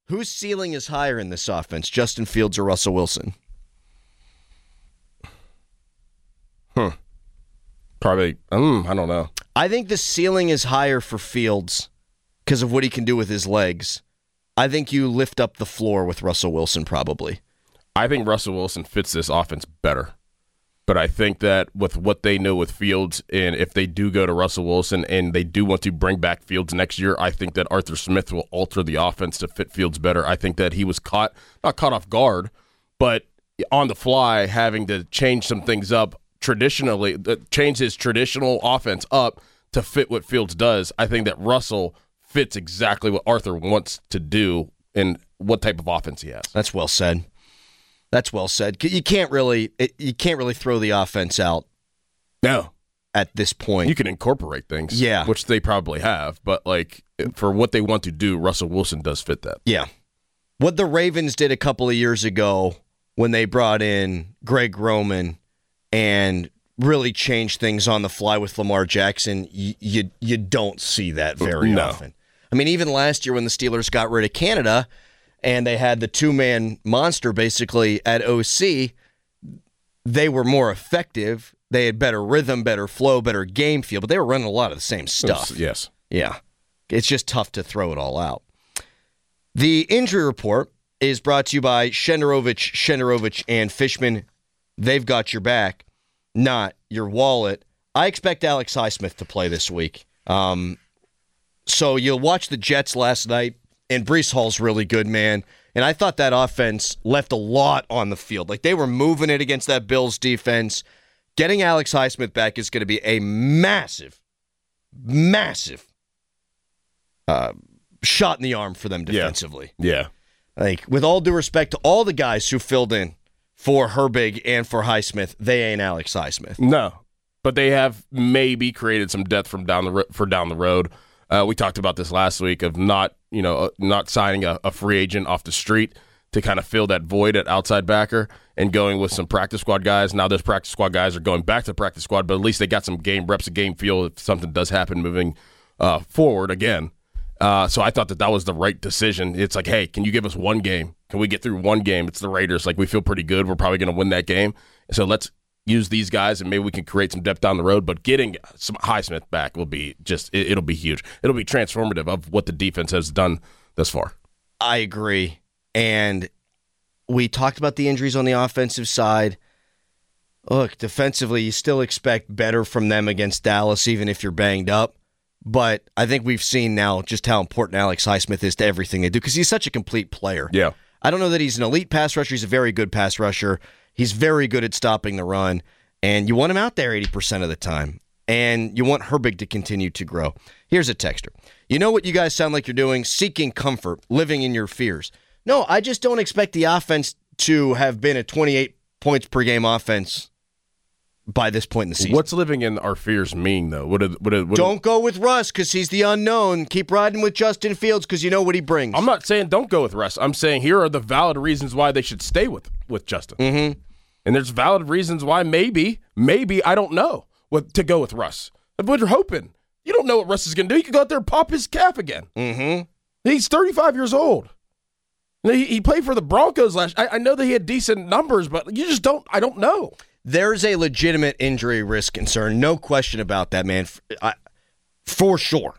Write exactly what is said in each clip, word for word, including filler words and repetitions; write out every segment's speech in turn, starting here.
Whose ceiling is higher in this offense, Justin Fields or Russell Wilson? Hmm. Probably, um, I don't know. I think the ceiling is higher for Fields because of what he can do with his legs. I think you lift up the floor with Russell Wilson probably. I think Russell Wilson fits this offense better. But I think that with what they know with Fields, and if they do go to Russell Wilson and they do want to bring back Fields next year, I think that Arthur Smith will alter the offense to fit Fields better. I think that he was caught, not caught off guard, but on the fly having to change some things up traditionally, change his traditional offense up to fit what Fields does. I think that Russell fits exactly what Arthur wants to do and what type of offense he has. That's well said. That's well said. You can't really you can't really throw the offense out. No. At this point. You can incorporate things, yeah, which they probably have, but like for what they want to do, Russell Wilson does fit that. Yeah. What the Ravens did a couple of years ago when they brought in Greg Roman and really changed things on the fly with Lamar Jackson, you you, you don't see that very no. often. I mean, even last year when the Steelers got rid of Canada and they had the two-man monster basically at O C, they were more effective. They had better rhythm, better flow, better game feel, but they were running a lot of the same stuff. Yes. Yeah. It's just tough to throw it all out. The injury report is brought to you by Shenderovich, Shenderovich, and Fishman. They've got your back, not your wallet. I expect Alex Highsmith to play this week. Um, so you'll watch the Jets last night, and Breece Hall's really good, man. And I thought that offense left a lot on the field. Like, they were moving it against that Bills defense. Getting Alex Highsmith back is going to be a massive, massive uh, shot in the arm for them defensively. Yeah. yeah. Like, with all due respect to all the guys who filled in for Herbig and for Highsmith, they ain't Alex Highsmith. No, but they have maybe created some depth from down the ro- for down the road. Uh, we talked about this last week of not, you know, uh, not signing a, a free agent off the street to kind of fill that void at outside backer and going with some practice squad guys. Now those practice squad guys are going back to the practice squad, but at least they got some game reps, a game feel if something does happen moving uh, forward again. Uh, so I thought that that was the right decision. It's like, hey, can you give us one game? Can we get through one game? It's the Raiders. Like, we feel pretty good. We're probably going to win that game. So let's use these guys, and maybe we can create some depth down the road. But getting some Highsmith back will be just, it, it'll be huge. It'll be transformative of what the defense has done thus far. I agree. And we talked about the injuries on the offensive side. Look, defensively, you still expect better from them against Dallas, even if you're banged up. But I think we've seen now just how important Alex Highsmith is to everything they do because he's such a complete player. Yeah. I don't know that he's an elite pass rusher. He's a very good pass rusher. He's very good at stopping the run. And you want him out there eighty percent of the time. And you want Herbig to continue to grow. Here's a texter. You know what you guys sound like you're doing? Seeking comfort, living in your fears. No, I just don't expect the offense to have been a twenty-eight points per game offense by this point in the season. What's living in our fears mean, though? What? Are, what, are, what don't are, go with Russ because he's the unknown. Keep riding with Justin Fields because you know what he brings. I'm not saying don't go with Russ. I'm saying here are the valid reasons why they should stay with, with Justin. Mm-hmm. And there's valid reasons why maybe, maybe, I don't know, what to go with Russ. But you're hoping. You don't know what Russ is going to do. You can go out there and pop his cap again. Mm-hmm. He's thirty-five years old. He, he played for the Broncos last I, I know that he had decent numbers, but you just don't, I don't know. There's a legitimate injury risk concern. No question about that, man. I, for sure.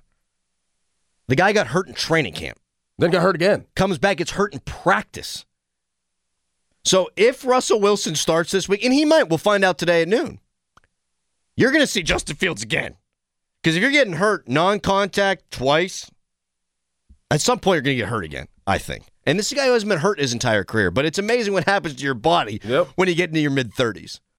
The guy got hurt in training camp. Then got hurt again. Comes back, gets hurt in practice. So if Russell Wilson starts this week, and he might, we'll find out today at noon, you're going to see Justin Fields again. Because if you're getting hurt non-contact twice, at some point you're going to get hurt again, I think. And this is a guy who hasn't been hurt his entire career, but it's amazing what happens to your body yep. when you get into your mid-thirties.